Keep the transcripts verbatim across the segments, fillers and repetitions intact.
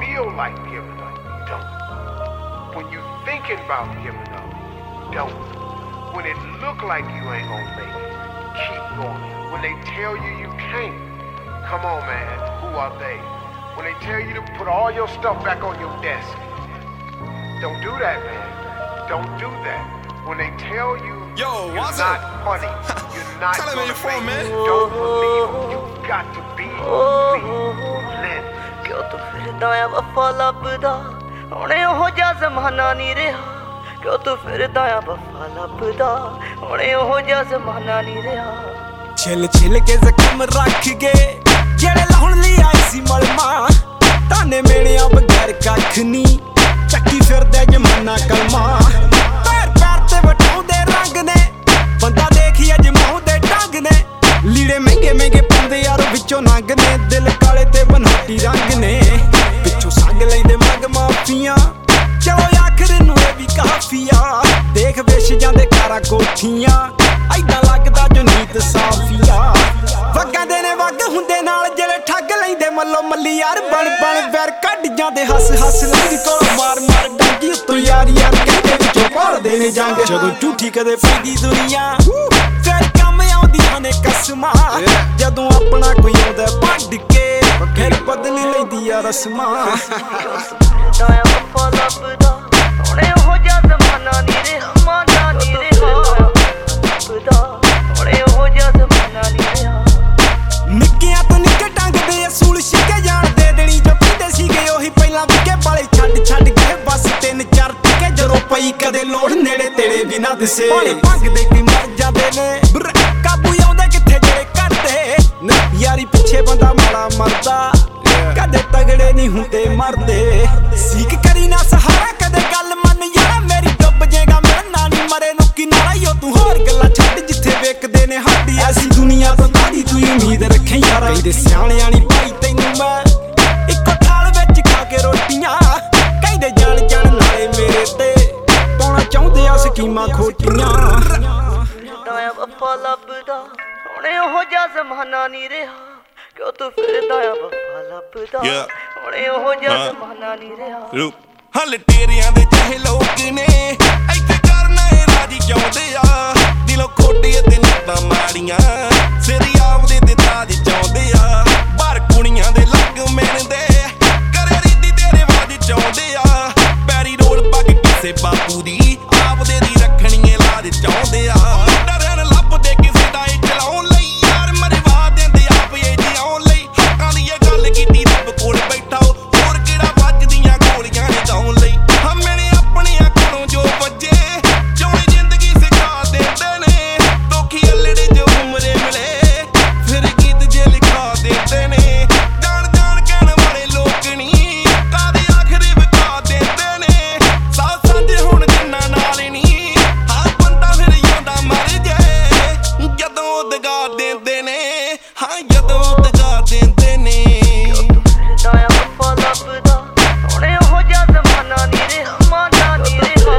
feel like giving up, don't. When you thinking about giving up, don't. When it look like you ain't gonna make it, keep going. When they tell you you can't, come on, man, who are they? When they tell you to put all your stuff back on your desk, don't do that, man. Don't do that. When they tell you Yo, you're what's not up? funny, you're not Tell him gonna where you're from, make man. it, don't believe them. You've got to be relentless. क्यों तू फिरदा आ वफा लभदा हुणे ओहो जिहा ज़माना नहीं रहा क्यों तू फिरदा आ वफा लभदा हुणे ओहो जिहा ज़माना नहीं रहा छिल छिल के जख्म रख गए जेड़े लाउण लई आई सी मलमा ताने मेणियां बगैर कख नी ਚੱਕੀ ਫਿਰਦੇ ਜਮਾਨਾ ਕਲਮਾ ਪੈਰ ਪੈਰ ਤੇ ਵਟਾਉਂਦੇ ਰੰਗ ਨੇ ਬੰਦਾ ਦੇਖੀ ਅਜਮਾਉਂਦੇ ਢੰਗ ਨੇ ਲੀੜੇ ਮਹਿੰਗੇ ਮਹਿੰਗੇ ਪਾਉਂਦੇ ਯਾਰ ਵਿੱਚੋਂ ਨੰਗ ਨੇ ਦਿਲ ਕਾਲੇ ਤੇ ਬਨਾਟੀ ਰੰਗ ਨੇ ਪਿੱਛੋਂ ਸੰਗ ਲੈਂਦੇ ਮਗ ਮਾਫੀਆਂ ਚਲੋ ਆਖਰ ਨੂੰ ਇਹ ਵੀ ਕਾਫੀਆ ਦੇਖ ਵਿਛ ਜਾਂਦੇ ਕਾਰਾਂ ਕੋਠੀਆਂ ਐਦਾਂ ਲੱਗਦਾ ਜੋ ਨੀਤ ਸਾਫੀਆ ਵਗਾਂ ਦੇ ਨੇ ਵਗ ਹੁੰਦੇ ਨਾਲ ਜਿਹੜੇ ਠੱਗ ਲੈਂਦੇ ਮੱਲੋ ਮੱਲੀ ਯਾਰ ਬਣ ਬਣ ਵੈਰ ਕੱਢ ਜਾਂਦੇ ਹੱਸ ਹੱਸ ਲੰਘ ਕੋਲ ਮਾਰ ਮਾਰ ਡਾਂਗੀ ਉੱਤੋਂ ਯਾਰ ਯਾਰ ਕਹਿੰਦੇ ਵਿੱਚੋਂ ਪਾਲਦੇ ਨੇ ਜੰਗ ਜਦੋਂ ਝੂਠੀ ਕਦੇ ਪੈਂਦੀ ਦੁਨੀਆ ਫਿਰ ਕੰਮ ਆਉਂਦੀਆਂ ਨੇ ਕਸਮਾਂ ਜਦੋਂ ਆਪਣਾ ਕੋਈ ਆਉਂਦਾ ਵੱਢ ਕੇ ਫਿਰ ਬਦਲ ਲੈਂਦੀ ਆ ਰਸਮਾਂ दाया वफा लभदा हुणे ओहो जिहा ज़माना नहीं रहा माना नहीं रहा लभदा हुणे ओहो जिहा ज़माना नहीं रहा ਨਿੱਕਿਆਂ ਤੋਂ ਨਿੱਕੇ ਟੰਗਦੇ ਅਸੂਲ ਛਿੱਕੇ ਜਾਣਦੇ ਦੇਣੀ ਜੋ ਪੀਂਦੇ ਸੀਗੇ ਉਹੀ ਪਹਿਲਾਂ ਵਿਕੇ ਵਾਲੇ ਛੱਡ ਛੱਡ ਗਏ ਬਸ ਤਿੰਨ ਚਾਰ ਟਿੱਕੇ ਜਦੋਂ ਪਈ ਕਦੇ ਲੋੜ ਨੇੜੇ ਤੇੜੇ ਵੀ ਨਾ ਦਿਸੇ ਭਾਵੇਂ ਭੰਗਦੇ ਵੀ ਮਰ ਜਾਂਦੇ ਨੇ ਕਾਬੂ ਆਉਂਦਾ ਕਿੱਥੇ ਜਿਹੜੇ ਕਰਦੇ ਯਾਰੀ ਪਿੱਛੇ ਬੰਦਾ ਮਾੜਾ ਮਰਦਾ ਕਦੇ ਤਗੜੇ ਨਹੀਂ ਹੁੰਦੇ ਮਰਦੇ ਸੀਕ ਕਰੀ ਨਾ ਸਹਾਰਾ ਕਦੇ ਗੱਲ ਮੰਨ ਯਾਰਾ ਮੇਰੀ ਡੁੱਬ ਜੇਗਾ ਮਰਨਾ ਨਹੀਂ ਮਰੇ ਨੂੰ ਕਿਨਾਰਾ ਯੋ ਤੂੰ ਹੋਰ ਗੱਲਾਂ ਛੱਡ ਜਿੱਥੇ ਵੇਖਦੇ ਨੇ ਸਾਡੀ ਐਸੀ ਦੁਨੀਆ ਤੋਂ ਕਾਹਦੀ ਤੂੰ ਉਮੀਦ ਰੱਖੇ ਯਾਰਾ ਕਹਿੰਦੇ ਸਿਆਣਿਆਂ ਨੀ ਭਾਈ ਤੈਨੂੰ ਮੈਂ ਇੱਕੋ ਥਾਲ ਵਿੱਚ ਖਾ ਕੇ ਰੋਟੀਆਂ ਕਹਿੰਦੇ ਜਾਣ ਜਾਣ ਨਾਲੇ ਮੇਰੇ ਤੇ ਪਾਉਣਾ ਚਾਹੁੰਦੇ ਆ ਸਕੀਮਾਂ ਖੋਟੀਆਂ दाया वफा लभदा हुणे ओहो जिहा ज़माना नहीं रहा क्यों तू फिरदा आ वफा लभदा हुणे ओहो जिहा ज़माना नहीं रहा ਹਲ ਤੇਰਿਆਂ ਦੇ ਚਾਹੇ ਲੋਕ ਨੇ ਇੱਥੇ ਕਰਨਾ ਇਹ ਰਾਜੀ ਚਾਹੁੰਦੇ ਆ ਦਿਲੋਂ ਖੋਟੇ ਤੇ ਨਿੱਤਾਂ ਮਾੜੀਆਂ ਸਿਰੀ ਆਪਦੇ ਤੇ ਤਾਜ ਚਾਹੁੰਦੇ ਆ ਬਾਹਰ ਕੁੜੀਆਂ ਦੇ ਲੱਗ ਮਿਲਦੇ ਕਰੇ ਰੀਤੀ ਤੇਰੇ ਵਾਜ ਚਾਹੁੰਦੇ ਆ ਪੈਰੀ ਰੋਲ ਪੱਗ ਕਿਸੇ ਬਾਪੂ ਦੀ ਆਪਦੇ ਦੀ ਰੱਖਣੀ ਲਾਜ ਚਾਹੁੰਦੇ ਆ ਡਰਨ ਲੱਭਦੇ ਕਿਸੇ ਦਾ ਇਹ ਚਲਾਉਣ ਲਈ ਯਾਰ ਮਰਵਾ ਦਿੰਦੇ ਆਪ ਇਹ ਜਿਉਣ ਲਈ ਹੱਕਾਂ ਦੀ ਇਹ ਗੱਲ ਕੀਤੀ ਰੱਬ ਕੋਲ ਬੈਠਾ ਹੋਰ ਕਿਹੜਾ ਵੱਜਦੀਆਂ ਗੋਲੀਆਂ ਨੇ ਗਾਉਣ ਲਈ ਹਮਣੇ ਆਪਣੀਆਂ ਕੋਲੋਂ ਜੋ ਵੱਜੇ ਜਿਉਣੀ ਜ਼ਿੰਦਗੀ ਸਿਖਾ ਦਿੰਦੇ ਨੇ ਤੋਖੀ ਅਲੜੇ ਜੋ ਉਮਰੇ ਮਿਲੇ ਫਿਰ ਗੀਤ ਜੇ ਲਿਖਾ ਦਿੰਦੇ ਨੇ ਜਾਣ ਜਾਣ ਕਹਿਣ ਵਾਲੇ ਲੋਕ ਨਹੀਂ ਕਾਦੀ ਆਖਰੇ ਵਿਕਾ ਦਿੰਦੇ ਨੇ ਸਾਹ ਸਾਂਝੇ ਹੁਣ ਜਿੰਨਾ ਨਾਲ ਨਹੀਂ ਹਾਂ ਬੰਦਾ ਫਿਰ ਜਾਂਦਾ ਮਰ ਜਾਏ ਜਦੋਂ ਦਗਾ ਦਿੰਦੇ ਨੇ ਹਾਂ ਜਦੋਂ ਦਗਾ ਦਿੰਦੇ ਨੇ दाया वफा लभदा हुणे ओहो जिहा ज़माना नहीं रहा माना नहीं रहा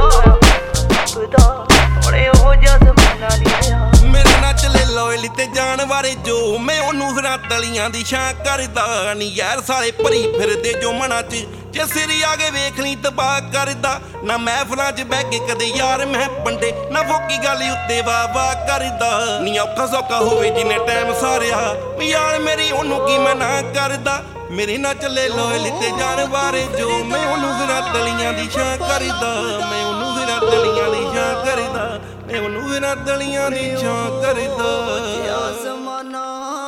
लभदा हुणे ओहो जिहा ज़माना नहीं रहा ਮੇਰੇ ਨਾਲ ਚੱਲੇ ਲੋਇਲੀ ਤੇ ਜਾਣ ਬਾਰੇ ਜੋ ਮੈਂ ਉਹਨੂੰ ਫਿਰਾਂ ਤਲੀਆਂ ਦੀ ਛਾਂ ਕਰਦਾ ਨੀ ਯਾਰ ਸਾਲੇ ਭਰੀ ਫਿਰਦੇ ਜੋ ਮਨਾਂ 'ਚ ਜੇ ਸਿਰੀ ਆ ਕੇ ਵੇਖ ਲਈ ਤਬਾਹ ਕਰਦਾ ਨਾ ਮਹਿਫਲਾਂ 'ਚ ਬਹਿ ਕੇ ਕਦੇ ਯਾਰ ਮੈਂ ਪੰਡੇ ਨਾ ਫੋਕੀ ਗੱਲ ਉੱਤੇ ਵਾਹ ਵਾਹ ਕਰਦਾ ਨੀ ਔਖਾ ਸੌਖਾ ਹੋਵੇ ਜਿੰਨੇ ਟਾਈਮ ਸਾਰਿਆ ਯਾਰ ਮੇਰੀ ਉਹਨੂੰ ਕੀ ਮੈਂ ਨਾ ਕਰਦਾ ਮੇਰੇ ਨਾਲ ਚੱਲੇ ਲੋਇਲੀ ਤੇ ਜਾਣ ਬਾਰੇ ਜੋ ਮੈਂ ਉਹਨੂੰ ਫਿਰਾਂ ਤਲੀਆਂ ਦੀ ਛਾਂ ਕਰਦਾ ਮੈਂ ਉਹਨੂੰ ਫਿਰਾਂ ਤਲੀਆਂ ਦੀ ਛਾਂ ਕਰਦਾ ਮੈਂ ਉਹਨੂੰ ਫਿਰਾਂ ਤਲੀਆਂ ਦੀ ਛਾਂ ਕਰਦਾ ज़माना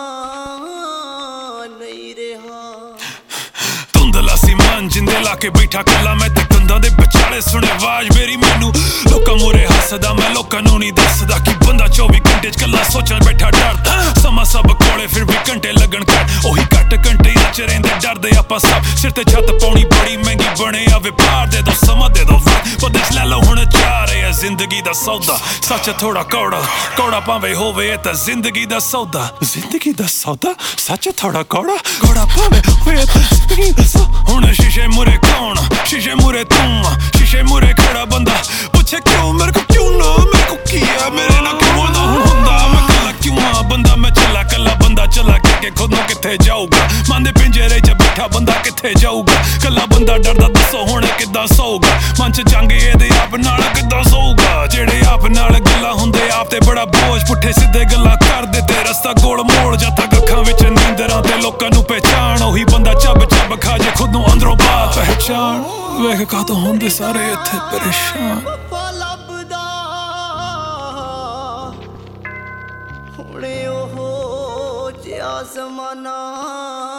नहीं रहा ਧੁੰਦਲਾ ਸੀ ਮਨ ਜਿੰਦੇ ਲਾ ਕੇ ਬੈਠਾ ਕੱਲਾ ਮੈਂ ਤੇ ਕੰਧਾਂ ਦੇ ਵਿਚਾਲੇ ਸੁਣੇ ਆਵਾਜ਼ ਮੇਰੀ ਮੈਨੂੰ ਲੋਕਾਂ ਮੂਹਰੇ ਹੱਸਦਾ ਮੈਂ ਲੋਕਾਂ ਨੂੰ ਨਹੀਂ ਦੱਸਦਾ ਕਿ ਬੰਦਾ ਚੌਵੀ ਘੰਟੇ ਚ ਕੱਲਾ ਸੋਚਣ ਬੈਠਾ ਡਰਦਾ ਸਮਾਂ ਸਭ ਕੋਲੇ ਫਿਰ ਵੀ ਘੰਟੇ ਲੱਗਣ ਘੱਟ ਉਹੀ ਘੱਟ ਘੰਟੇ ਚ ਰਹਿੰਦੇ ਡਰਦੇ ਆਪਾਂ ਸਭ ਸਿਰ ਤੇ ਛੱਤ ਪਾਉਣੀ ਬੜੀ ਮਹਿੰਗੀ ਬਣੇ ਆ ਵਪਾਰ ਦੇ ਦੋ ਸਮਾਂ ਦੇ ਦੋ ਪਤਾ ਲੈ ਲਓ ਹੁਣ ਚਾਹ ਰਿਹਾ ਜ਼ਿੰਦਗੀ ਦਾ ਸੌਦਾ ਸੱਚ ਥੋੜਾ ਕੌੜਾ ਕੌੜਾ ਭਾਵੇਂ ਹੋਵੇ ਇਹ ਤਾਂ ਜ਼ਿੰਦਗੀ ਦਾ ਸੌਦਾ ਜ਼ਿੰਦਗੀ ਦਾ ਸੌਦਾ ਸੱਚ ਥੋੜਾ ਕੌੜਾ ਕੌੜਾ ਭਾਵੇਂ ਹੋਵੇ ਇਹ ਤਾਂ ਜ਼ਿੰਦਗੀ ਦਾ ਸੌਦਾ ਹੁਣ ਸ਼ੀਸ਼ੇ ਮੂਰੇ ਕੌਣ ਸ਼ੀਸ਼ੇ ਮੂਰੇ ਤੂੰ ਸ਼ੀਸ਼ੇ ਮੂਰੇ ਖੜਾ ਬੰਦਾ ਪੁੱਛੇ ਕਿਉਂ ਮੇਰੇ ਕੋ ਕਿਉਂ ਨਾ ਮੇਰੇ ਕੋ ਕੀ ਆ ਮੇਰੇ ਨਾਲ ਕਿਉਂ ਨਾ ਹੁੰਦਾ ਮੈਂ ਕੱਲਾ ਕਿਉਂ ਆ ਬੰਦਾ ਮੈਂ ਚੱਲਾ ਕੱਲਾ ਬੰਦਾ ਚੱਲਾ ਕੇ ਖੁਦ ਨੂੰ ਕਿੱਥੇ ਜਾਊਗਾ ਮਨ ਦੇ ਪਿੰਜਰੇ 'ਚ ਬੈਠਾ ਬੈਠਾ ਬੰਦਾ ਕਿੱਥੇ ਜਾਊਗਾ ਕੱਲਾ ਬੰਦਾ ਡਰਦਾ ਦੱਸੋ ਹੁਣ ਕਿੱਦਾਂ ਸੌਗਾ ਮਨ ਚ ਜੰਗ ਇਹਦੇ ਆਪ ਨਾਲ ਕਿੱਦਾਂ ਸੌਗਾ ਜਿਹੜੇ ਆਪ ਨਾਲ ਗੱਲਾਂ ਹੁੰਦੇ ਆਪ ਤੇ ਬੜਾ ਬੋਝ ਪੁੱਠੇ ਸਿੱਧੇ ਗੱਲਾਂ ਕਰਦੇ ਤੇ ਰਸਤਾ ਗੋਲ ਮੋੜ ਜਦ ਤੱਕ ਅੱਖਾਂ ਵਿੱਚ ਨੀਂਦਰਾਂ ਤੇ ਲੋਕਾਂ ਨੂੰ ਪਹਿਚਾਣ ਉਹੀ ਬੰਦਾ ਚੱਬ ਚੱਬ ਖਾ ਜੇ ਖੁਦ ਨੂੰ ਅੰਦਰੋਂ ਬਾਹਰ ਪਹਿਚਾਣ ਵੇਖ ਕਾਹਤੋਂ ਹੁੰਦੇ ਸਾਰੇ ਇੱਥੇ ਪਰੇਸ਼ਾਨ ਲੱਭਦਾ ਹੁਣੇ ਉਹ ਜਿਹਾ ਜ਼ਮਾਨਾ